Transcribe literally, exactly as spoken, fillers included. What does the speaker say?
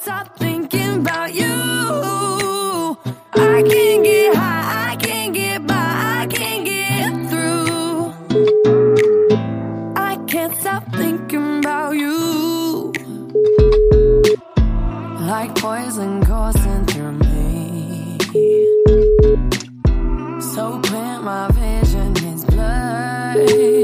stop thinking about you. I can't get high, I can't get by, I can't get through. I can't stop thinking about you. Like poison coursing through me, so clear my vision is blurred.